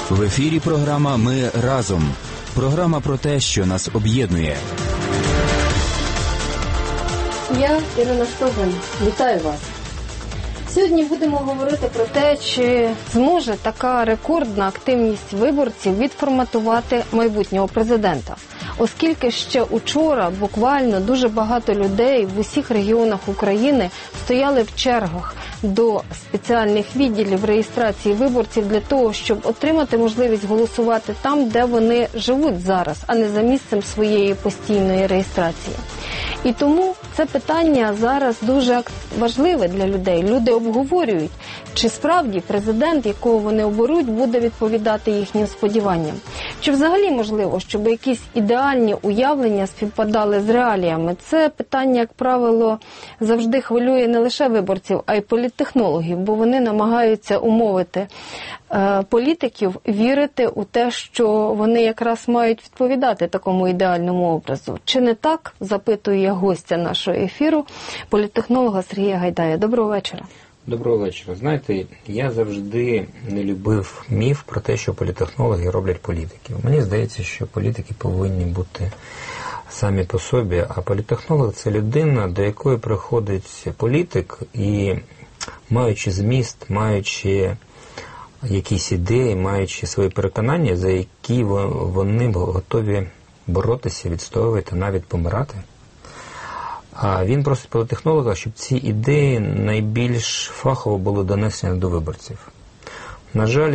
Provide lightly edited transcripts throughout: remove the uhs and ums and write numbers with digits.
В ефірі програма «Ми разом». Програма про те, що нас об'єднує. Я Ірина Стоган. Вітаю вас. Сьогодні будемо говорити про те, чи зможе така рекордна активність виборців відформатувати майбутнього президента. Оскільки ще учора буквально дуже багато людей в усіх регіонах України стояли в чергах до спеціальних відділів реєстрації виборців для того, щоб отримати можливість голосувати там, де вони живуть зараз, а не за місцем своєї постійної реєстрації. І тому це питання зараз дуже важливе для людей. Люди обговорюють, чи справді президент, якого вони оберуть, буде відповідати їхнім сподіванням. Чи взагалі можливо, щоб якісь ідеальні уявлення співпадали з реаліями? Це питання, як правило, завжди хвилює не лише виборців, а й політтехнологів, бо вони намагаються умовити політиків вірити у те, що вони якраз мають відповідати такому ідеальному образу. Чи не так, запитую я гостя нашого ефіру, політтехнолога Сергія Гайдая. Доброго вечора. Доброго вечора. Знаєте, я завжди не любив міф про те, що політтехнологи роблять політиків. Мені здається, що політики повинні бути самі по собі, а політтехнолог – це людина, до якої приходить політик і, маючи зміст, маючи якісь ідеї, маючи свої переконання, за які вони готові боротися, відстоювати, навіть помирати. А він просить політтехнолога, щоб ці ідеї найбільш фахово були донесені до виборців. На жаль,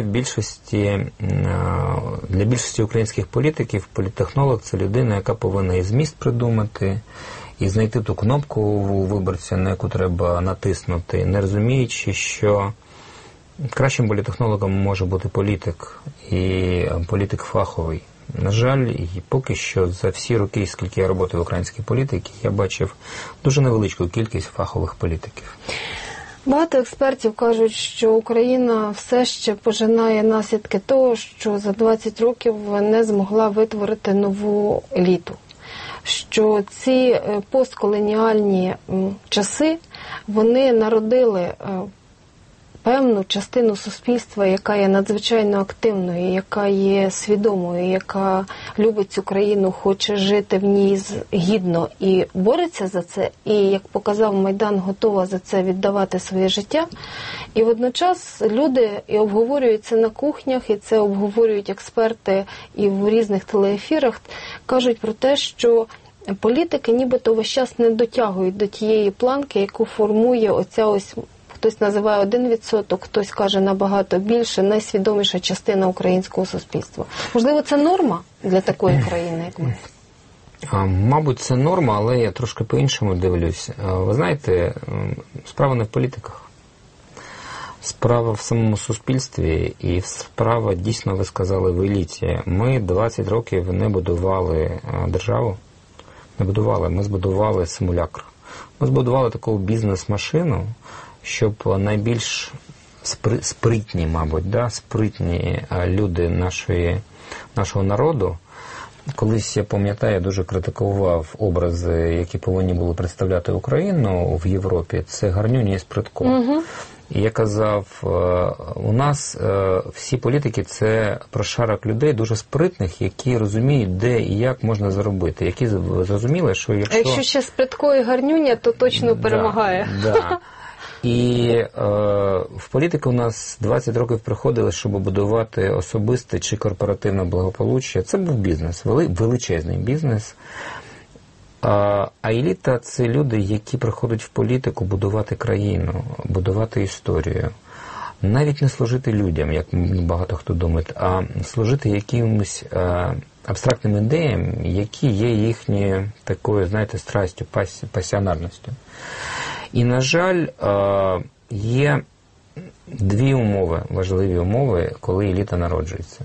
для більшості українських політиків політтехнолог – це людина, яка повинна і зміст придумати, і знайти ту кнопку у виборця, на яку треба натиснути, не розуміючи, що кращим політтехнологом може бути політик, і політик фаховий. На жаль, і поки що за всі роки, скільки я працюю в українській політиці, я бачив дуже невеличку кількість фахових політиків. Багато експертів кажуть, що Україна все ще пожинає наслідки того, що за 20 років не змогла витворити нову еліту. Що ці постколоніальні часи, вони народили певну частину суспільства, яка є надзвичайно активною, яка є свідомою, яка любить цю країну, хоче жити в ній гідно і бореться за це, і, як показав Майдан, готова за це віддавати своє життя. І водночас люди і обговорюють це на кухнях, і це обговорюють експерти і в різних телеефірах, кажуть про те, що політики нібито весь час не дотягують до тієї планки, яку формує оця ось, хтось називає 1%, хтось каже набагато більше, найсвідоміша частина українського суспільства. Можливо, це норма для такої країни, як ми? Мабуть, це норма, але я трошки по-іншому дивлюсь. Ви знаєте, справа не в політиках. Справа в самому суспільстві і справа, дійсно, ви сказали, в еліті. Ми 20 років не будували державу, ми збудували симулякр. Ми збудували таку бізнес-машину, щоб найбільш спритні, мабуть, спритні люди нашого народу. Колись, я пам'ятаю, я дуже критикував образи, які повинні були представляти Україну в Європі. Це Гарнюні і Спритко. Угу. І я казав, у нас всі політики – це прошарок людей дуже спритних, які розуміють, де і як можна заробити. Які зрозуміли, що якщо... А якщо ще Спритко і Гарнюня, то точно перемагає. Да. І в політику у нас 20 років приходили, щоб будувати особисте чи корпоративне благополуччя. Це був бізнес, величезний бізнес. А еліта – це люди, які приходять в політику будувати країну, будувати історію. Навіть не служити людям, як багато хто думає, а служити якимось абстрактним ідеям, які є їхньою такою, знаєте, страстю, пасіонарністю. І, на жаль, є дві умови, важливі умови, коли еліта народжується.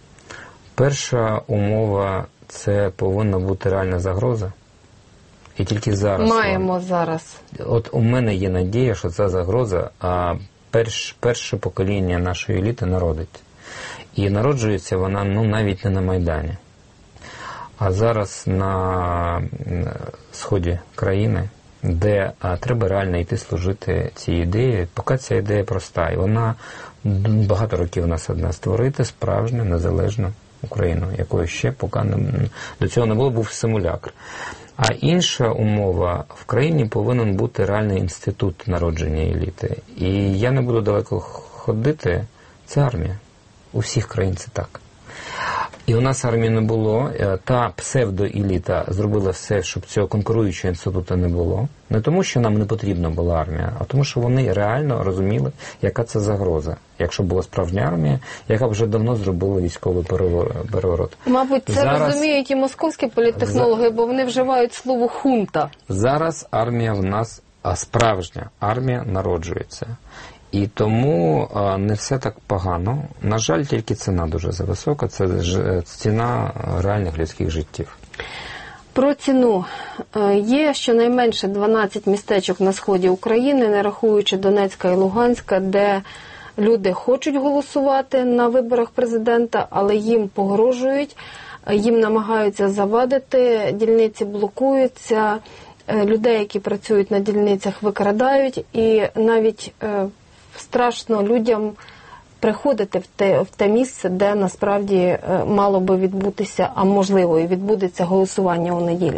Перша умова – це повинна бути реальна загроза. І тільки зараз... Маємо зараз. От у мене є надія, що ця загроза перше покоління нашої еліти народить. І народжується вона навіть не на Майдані. А зараз на сході країни, де треба реально йти служити цій ідеї, поки ця ідея проста. І вона багато років у нас одна – створити справжню незалежну Україну, якої ще поки до цього не було, був симулякр. А інша умова – в країні повинен бути реальний інститут народження еліти. І я не буду далеко ходити, це армія. У всіх країн це так. І у нас армії не було, та псевдоеліта зробила все, щоб цього конкуруючого інституту не було. Не тому, що нам не потрібна була армія, а тому, що вони реально розуміли, яка це загроза. Якщо була справжня армія, яка вже давно зробила військовий переворот. Мабуть, це розуміють і московські політтехнологи, бо вони вживають слово «хунта». Зараз армія в нас, справжня армія народжується. І тому не все так погано. На жаль, тільки ціна дуже зависока. Це ціна реальних людських життів. Про ціну. Є щонайменше 12 містечок на сході України, не рахуючи Донецька і Луганська, де люди хочуть голосувати на виборах президента, але їм погрожують, їм намагаються завадити, дільниці блокуються, людей, які працюють на дільницях, викрадають, і навіть страшно людям приходити в те місце, де насправді мало би відбутися, а можливо і відбудеться голосування у неділю.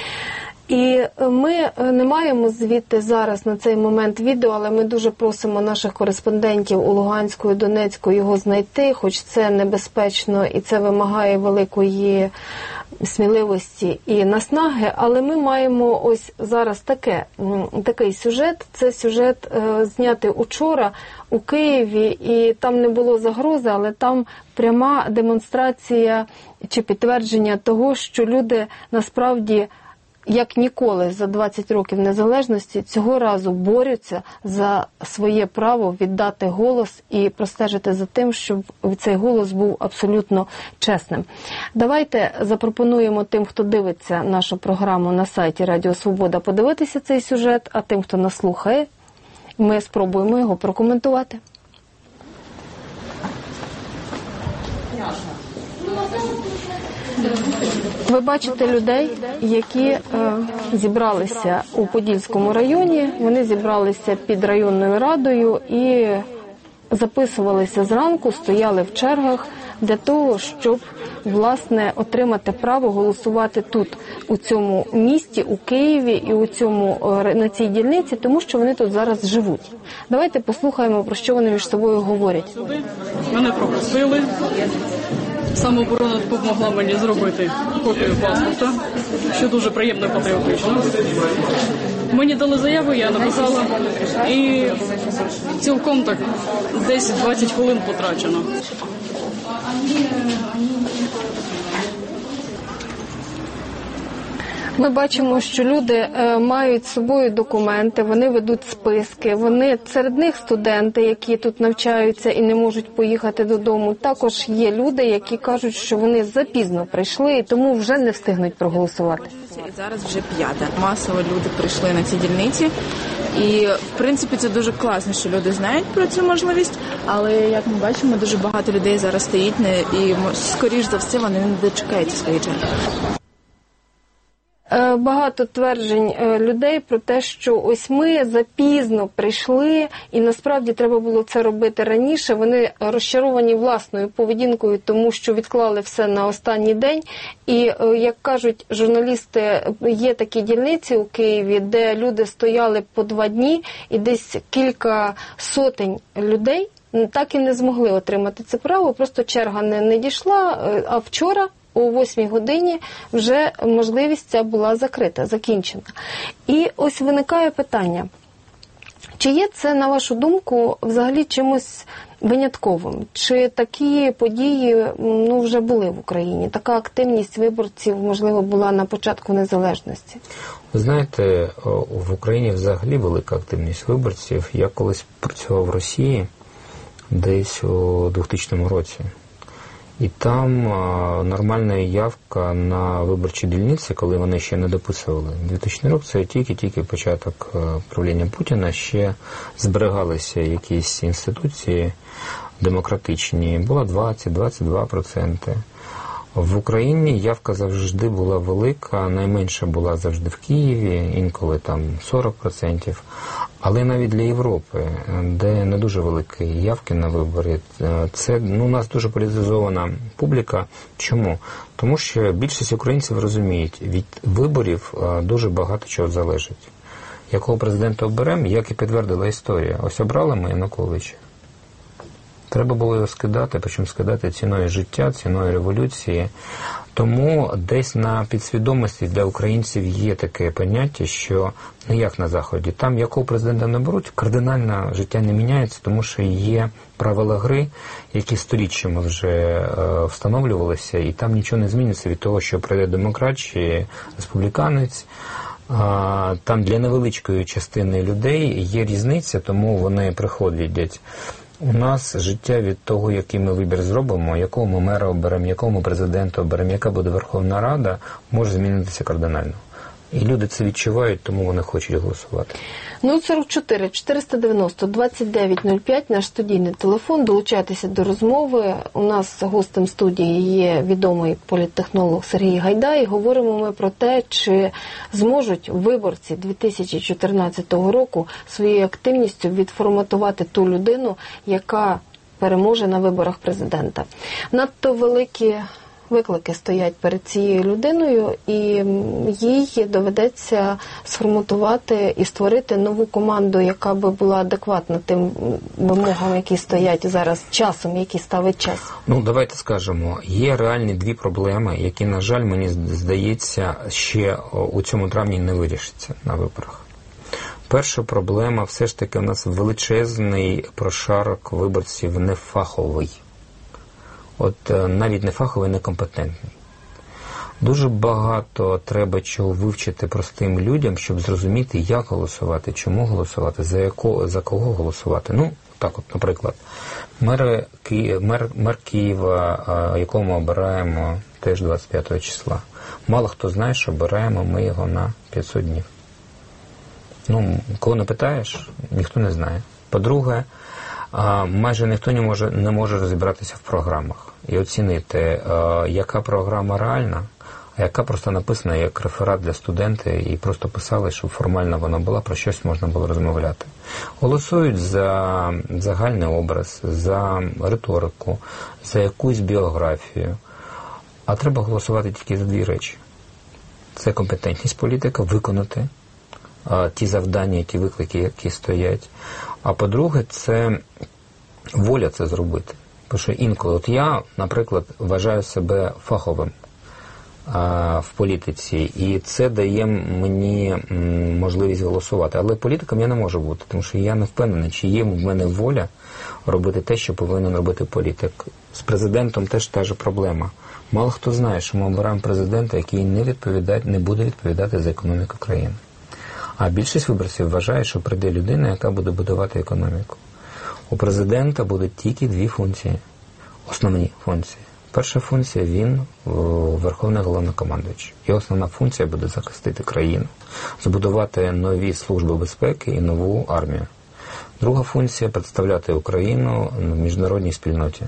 І ми не маємо звідти зараз на цей момент відео, але ми дуже просимо наших кореспондентів у Луганську і Донецьку його знайти, хоч це небезпечно і це вимагає великої сміливості і наснаги, але ми маємо ось зараз такий сюжет. Це сюжет знятий учора у Києві, і там не було загрози, але там пряма демонстрація чи підтвердження того, що люди насправді як ніколи за 20 років незалежності цього разу борються за своє право віддати голос і простежити за тим, щоб цей голос був абсолютно чесним. Давайте запропонуємо тим, хто дивиться нашу програму на сайті Радіо Свобода, подивитися цей сюжет, а тим, хто нас слухає, ми спробуємо його прокоментувати. Ви бачите людей, які зібралися у Подільському районі, вони зібралися під районною радою і записувалися зранку, стояли в чергах для того, щоб, власне, отримати право голосувати тут, у цьому місті, у Києві і на цій дільниці, тому що вони тут зараз живуть. Давайте послухаємо, про що вони між собою говорять. Мене пропустили. Самооборона допомогла мені зробити копію паспорта, що дуже приємно і патріотично. Мені дали заяву, я написала, і цілком так десь 20 хвилин потрачено. Ми бачимо, що люди мають з собою документи, вони ведуть списки, серед них студенти, які тут навчаються і не можуть поїхати додому. Також є люди, які кажуть, що вони запізно прийшли і тому вже не встигнуть проголосувати. І зараз вже 5-та. Масово люди прийшли на ці дільниці. І, в принципі, це дуже класно, що люди знають про цю можливість, але, як ми бачимо, дуже багато людей зараз стоїть і, скоріш за все, вони не дочекаються своєї черги. Багато тверджень людей про те, що ось ми запізно прийшли, і насправді треба було це робити раніше. Вони розчаровані власною поведінкою, тому що відклали все на останній день. І, як кажуть журналісти, є такі дільниці у Києві, де люди стояли по 2 дні, і десь кілька сотень людей так і не змогли отримати це право, просто черга не дійшла, а вчора о 8 годині вже можливість ця була закрита, закінчена. І ось виникає питання, чи є це, на вашу думку, взагалі чимось винятковим? Чи такі події вже були в Україні? Така активність виборців, можливо, була на початку незалежності? Ви знаєте, в Україні взагалі велика активність виборців. Я колись працював в Росії десь у 2000 році. І там нормальна явка на виборчі дільниці, коли вони ще не дописували. 2000 рік – це тільки початок правління Путіна, ще зберігалися якісь інституції демократичні. Було 20-22%. В Україні явка завжди була велика, найменша була завжди в Києві, інколи там 40%. Але навіть для Європи, де не дуже великі явки на вибори, це у нас дуже політизована публіка. Чому? Тому що більшість українців розуміють, від виборів дуже багато чого залежить. Якого президента оберемо, як і підтвердила історія. Ось обрали ми Януковича. Треба було його скидати, причому скидати ціною життя, ціною революції. Тому десь на підсвідомості для українців є таке поняття, що не як на Заході. Там якого президента не беруть, кардинально життя не міняється, тому що є правила гри, які сторіччями вже встановлювалися, і там нічого не зміниться від того, що прийде демократ чи республіканець. Там для невеличкої частини людей є різниця, тому вони приходять. У нас життя від того, який ми вибір зробимо, якого ми мера оберемо, якого ми президента оберемо, яка буде Верховна Рада, може змінитися кардинально. І люди це відчувають, тому вони хочуть голосувати. 044 490 2905, наш студійний телефон. Долучайтеся до розмови. У нас гостем студії є відомий політтехнолог Сергій Гайдай. Говоримо ми про те, чи зможуть виборці 2014 року своєю активністю відформатувати ту людину, яка переможе на виборах президента. Надто великі виклики стоять перед цією людиною, і їй доведеться сформатувати і створити нову команду, яка би була адекватна тим вимогам, які стоять зараз, часом, який ставить час. Давайте скажемо, є реальні дві проблеми, які, на жаль, мені здається, ще у цьому травні не вирішаться на виборах. Перша проблема, все ж таки, у нас величезний прошарок виборців нефаховий. Навіть не фаховий, некомпетентний. Дуже багато треба чого вивчити простим людям, щоб зрозуміти, як голосувати, чому голосувати, за кого голосувати. Наприклад, мер Києва, якого ми обираємо теж 25 числа. Мало хто знає, що обираємо ми його на 500 днів. Кого не питаєш, ніхто не знає. По-друге, майже ніхто не може розібратися в програмах і оцінити, яка програма реальна, а яка просто написана як реферат для студентів і просто писали, щоб формально вона була, про щось можна було розмовляти. Голосують за загальний образ, за риторику, за якусь біографію. А треба голосувати тільки за дві речі. Це компетентність політика, виконати ті завдання, ті виклики, які стоять. А по-друге, це воля це зробити. Тому що інколи, я, наприклад, вважаю себе фаховим в політиці, і це дає мені можливість голосувати. Але політиком я не можу бути, тому що я не впевнений, чи є в мене воля робити те, що повинен робити політик. З президентом теж та ж проблема. Мало хто знає, що ми обираємо президента, який не буде відповідати за економіку країни. А більшість виборців вважає, що прийде людина, яка буде будувати економіку. У президента будуть тільки дві функції, основні функції. Перша функція – він Верховний Головнокомандувач. Його основна функція буде захистити країну, збудувати нові служби безпеки і нову армію. Друга функція – представляти Україну в міжнародній спільноті.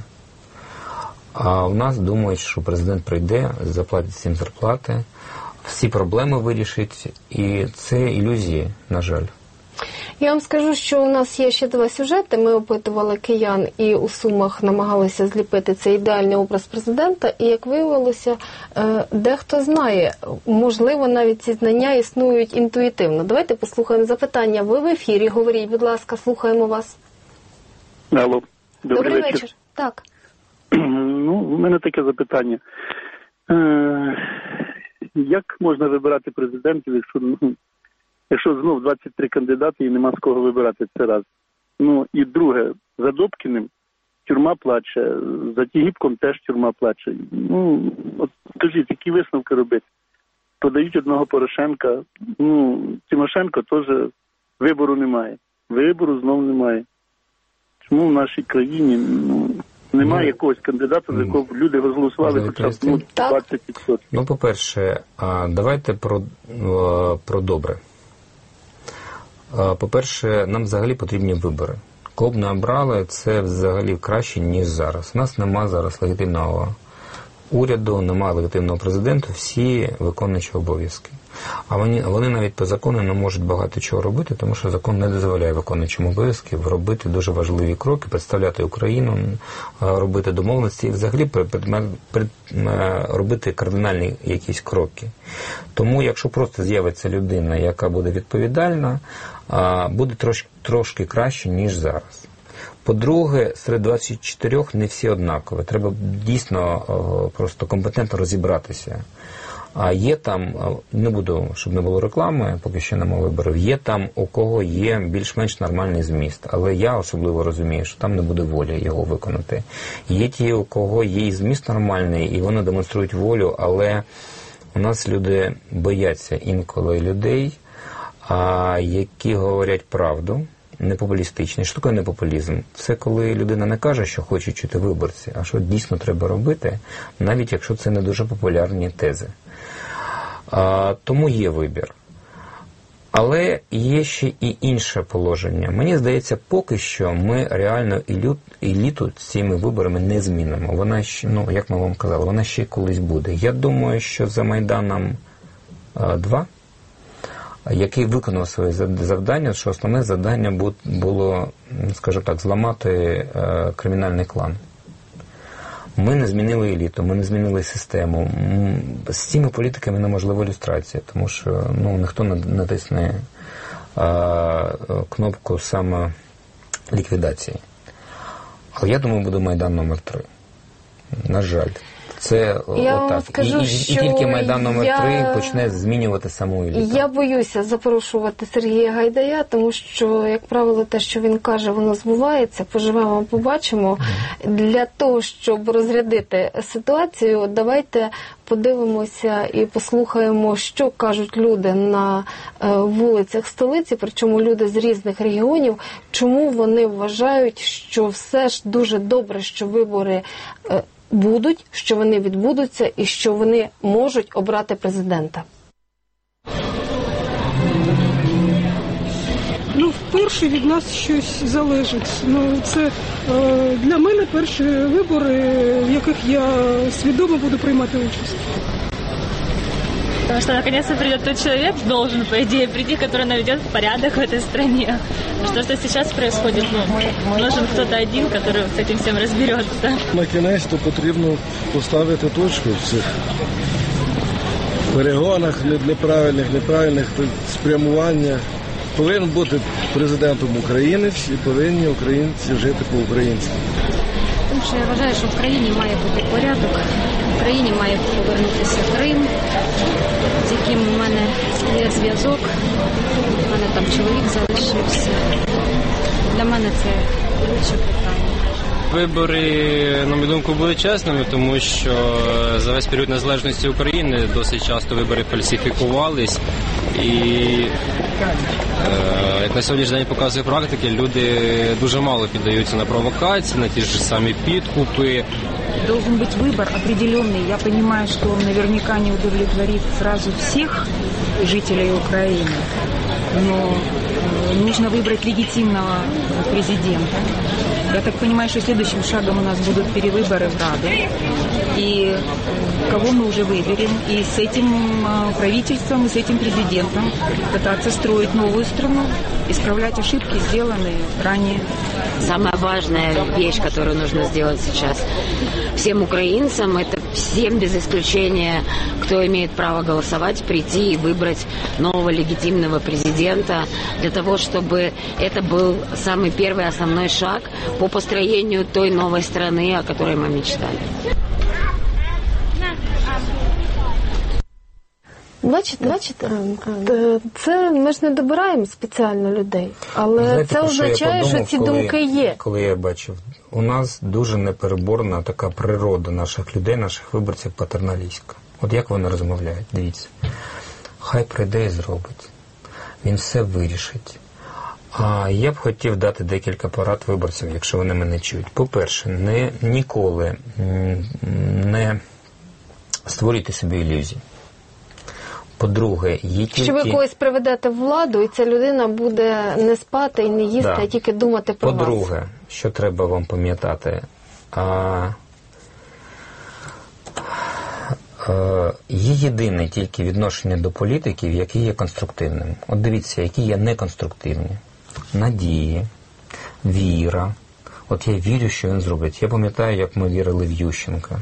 А в нас думають, що президент прийде, заплатить всім зарплати, всі проблеми вирішить, і це ілюзії, на жаль. Я вам скажу, що у нас є ще два сюжети. Ми опитували киян і у Сумах намагалися зліпити цей ідеальний образ президента. І, як виявилося, дехто знає, можливо, навіть ці знання існують інтуїтивно. Давайте послухаємо запитання. Ви в ефірі, говоріть, будь ласка, слухаємо вас. Алло, добрий вечір. Так. У мене таке запитання. Як можна вибирати президентів, якщо знов 23 кандидати і нема з кого вибирати, це раз. І друге, за Добкіним тюрма плаче, за Тігіпком теж тюрма плаче. Скажіть, які висновки робити? Подають одного Порошенка, Тимошенко теж вибору немає. Вибору знов немає. Чому в нашій країні немає якогось кандидата, за якого люди голосували хоча б 20%? По-перше, давайте про добре. По-перше, нам взагалі потрібні вибори. Кого б не обрали, це взагалі краще, ніж зараз. У нас нема зараз легітимного уряду, немає легітимного президента, всі виконуючі обов'язки. А вони навіть по закону не можуть багато чого робити, тому що закон не дозволяє виконуючим обов'язків робити дуже важливі кроки, представляти Україну, робити домовленості і взагалі робити кардинальні якісь кроки. Тому якщо просто з'явиться людина, яка буде відповідальна, буде трошки краще, ніж зараз. По-друге, серед 24 не всі однакові. Треба дійсно просто компетентно розібратися. А є там, не буду, щоб не було реклами, поки що нема виборів, є там, у кого є більш-менш нормальний зміст. Але я особливо розумію, що там не буде волі його виконати. Є ті, у кого є і зміст нормальний, і вони демонструють волю, але у нас люди бояться інколи людей, які говорять правду, не популістичний. Що таке не популізм? Це коли людина не каже, що хоче чути виборці, а що дійсно треба робити, навіть якщо це не дуже популярні тези. Тому є вибір. Але є ще і інше положення. Мені здається, поки що ми реально еліту цими виборами не змінимо. Вона ще, як ми вам казали, вона ще колись буде. Я думаю, що за Майданом 2, який виконав своє завдання, що основне завдання було, скажімо так, зламати кримінальний клан. Ми не змінили еліту, ми не змінили систему. З цими політиками неможлива люстрація, тому що ніхто не натисне кнопку самоліквідації. Але я думаю, буде Майдан номер 3. На жаль. Це отак. Скажу, і тільки Майдан номер 3 почне змінювати саму еліту. Я боюся запрошувати Сергія Гайдая, тому що, як правило, те, що він каже, воно збувається. Поживемо, побачимо. Для того, щоб розрядити ситуацію, давайте подивимося і послухаємо, що кажуть люди на вулицях столиці, причому люди з різних регіонів, чому вони вважають, що все ж дуже добре, що вибори будуть, що вони відбудуться і що вони можуть обрати президента. Вперше від нас щось залежить. Це для мене перші вибори, в яких я свідомо буду приймати участь. Потому что наконец-то придет тот человек, должен, по идее, прийти, который наведет порядок в этой стране. Потому что сейчас происходит, нужен кто-то один, который с этим всем разберется. Накінець-то потрібно поставити точку в цих перегонах неправильних спрямуваннях. Повинен бути президентом українець і повинні українці жити по-українськи. Тому що я вважаю, що в країні має бути порядок, в країні має повернутися Крим, з яким у мене є зв'язок, у мене там чоловік залишився. Для мене це ключове питання. Вибори, на мою думку, були чесними, тому що за весь період незалежності України досить часто вибори фальсифікувались. І, як на сьогоднішній день показує практики, люди дуже мало піддаються на провокації, на ті ж самі підкупи. Должен быть выбор определенный. Я понимаю, что он наверняка не удовлетворит сразу всех жителей Украины, но нужно выбрать легитимного президента. Я так понимаю, что следующим шагом у нас будут перевыборы в Раду. И кого мы уже выберем. И с этим правительством, и с этим президентом пытаться строить новую страну, исправлять ошибки, сделанные ранее. Самая важная вещь, которую нужно сделать сейчас всем украинцам, это всем без исключения, кто имеет право голосовать, прийти и выбрать нового легитимного президента для того, чтобы это был самый первый основной шаг по построению той новой страны, о которой мы мечтали. Бачите, це ми ж не добираємо спеціально людей, але знаєте, це означає, що ці думки є. Коли я бачив, у нас дуже непереборна така природа наших людей, наших виборців патерналістська. От як вони розмовляють, дивіться. Хай прийде і зробить. Він все вирішить. А я б хотів дати декілька порад виборцям, якщо вони мене чують. По-перше, ніколи не створюйте собі ілюзій. По-друге, є тільки... Що ви когось приведете в владу, і ця людина буде не спати і не їсти, а тільки думати про вас. По-друге, що треба вам пам'ятати, Є єдине тільки відношення до політиків, які є конструктивним. От дивіться, які є неконструктивні. Надії, віра. От я вірю, що він зробить. Я пам'ятаю, як ми вірили в Ющенка.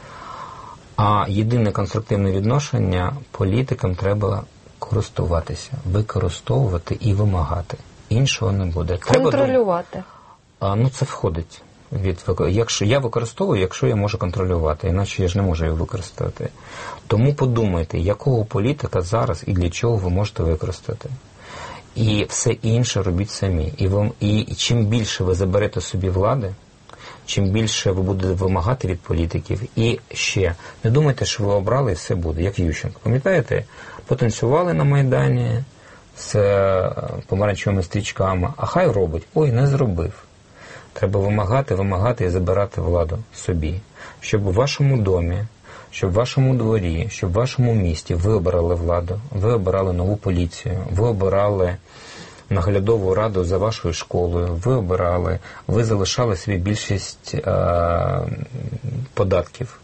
А єдине конструктивне відношення політикам треба користуватися, використовувати і вимагати. Іншого не буде. Контролювати. Це входить. Якщо я використовую, якщо я можу контролювати, іначе я ж не можу його використати. Тому подумайте, якого політика зараз і для чого ви можете використати. І все інше робіть самі. І чим більше ви заберете собі влади, чим більше ви будете вимагати від політиків. І ще, не думайте, що ви обрали і все буде, як Ющенко. Пам'ятаєте, потанцювали на Майдані з помаранчевими стрічками, а хай робить. Ой, не зробив. Треба вимагати і забирати владу собі. Щоб у вашому домі, щоб в вашому дворі, щоб в вашому місті ви обирали владу, ви обирали нову поліцію, ви обирали наглядову раду за вашою школою, ви залишали собі більшість податків.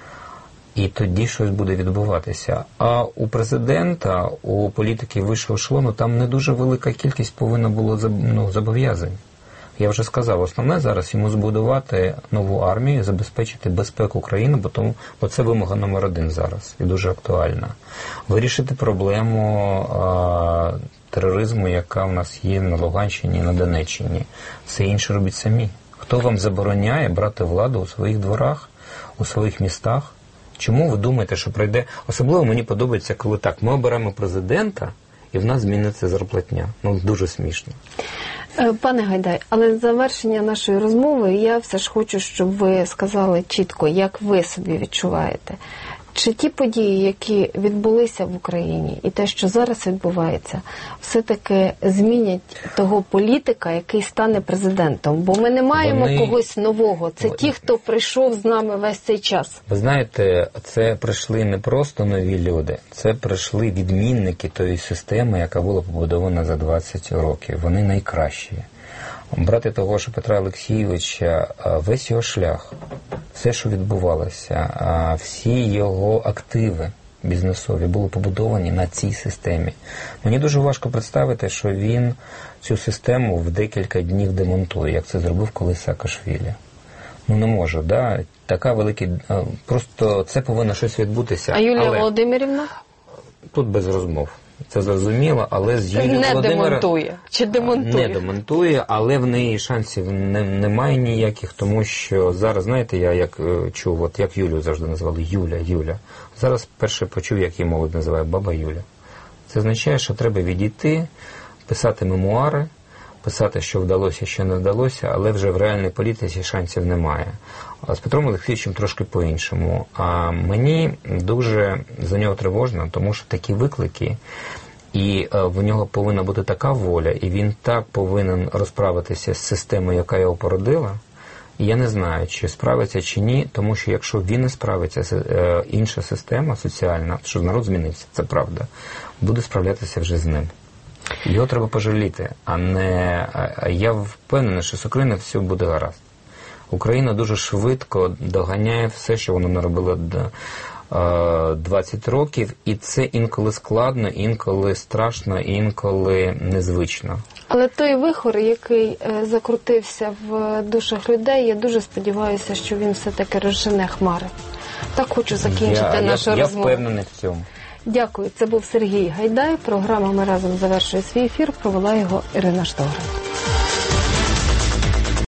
І тоді щось буде відбуватися. А у президента, у політиків вищого ешелону, там не дуже велика кількість повинна було зобов'язань. Я вже сказав, основне зараз йому збудувати нову армію, забезпечити безпеку країни, бо це вимога номер 1 зараз і дуже актуальна. Вирішити проблему тероризму, яка в нас є на Луганщині і на Донеччині. Все інше робіть самі. Хто вам забороняє брати владу у своїх дворах, у своїх містах? Чому ви думаєте, що пройде? Особливо мені подобається, коли так, ми оберемо президента, і в нас зміниться зарплатня. Дуже смішно. Пане Гайдай, але завершення нашої розмови я все ж хочу, щоб ви сказали чітко, як ви собі відчуваєте. Чи ті події, які відбулися в Україні, і те, що зараз відбувається, все-таки змінять того політика, який стане президентом? Бо ми не маємо когось нового. Це ті, хто прийшов з нами весь цей час. Ви знаєте, це прийшли не просто нові люди, це прийшли відмінники тої системи, яка була побудована за 20 років. Вони найкращі. Брати того ж Петра Олексійовича, весь його шлях, все, що відбувалося, всі його активи бізнесові були побудовані на цій системі. Мені дуже важко представити, що він цю систему в декілька днів демонтує, як це зробив колись Саакашвілі. Не може, да? Така велика... Просто це повинно щось відбутися. А Юлія Володимирівна? Тут без розмов. Це зрозуміло, але з Юлією Володимирівною... Не демонтує? Чи демонтує? Не демонтує, але в неї шансів немає ніяких, тому що зараз, знаєте, я як чув, як Юлю завжди називали Юля. Зараз перше почув, як її молодь називає баба Юля. Це означає, що треба відійти, писати мемуари, писати, що вдалося, що не вдалося, але вже в реальній політиці шансів немає. А з Петром Олексійовичем трошки по-іншому. А мені дуже за нього тривожно, тому що такі виклики, і в нього повинна бути така воля, і він так повинен розправитися з системою, яка його породила. І я не знаю, чи справиться, чи ні, тому що якщо він не справиться, інша система соціальна, що народ змінився, це правда, буде справлятися вже з ним. Його треба пожаліти, а не... Я впевнений, що з Україною все буде гаразд. Україна дуже швидко доганяє все, що вона наробила 20 років, і це інколи складно, інколи страшно, інколи незвично. Але той вихор, який закрутився в душах людей, я дуже сподіваюся, що він все-таки розжене хмари. Так хочу закінчити нашу розмову. Я впевнений в цьому. Дякую. Це був Сергій Гайдай. Програма «Ми разом» завершує свій ефір. Провела його Ірина Штогрин.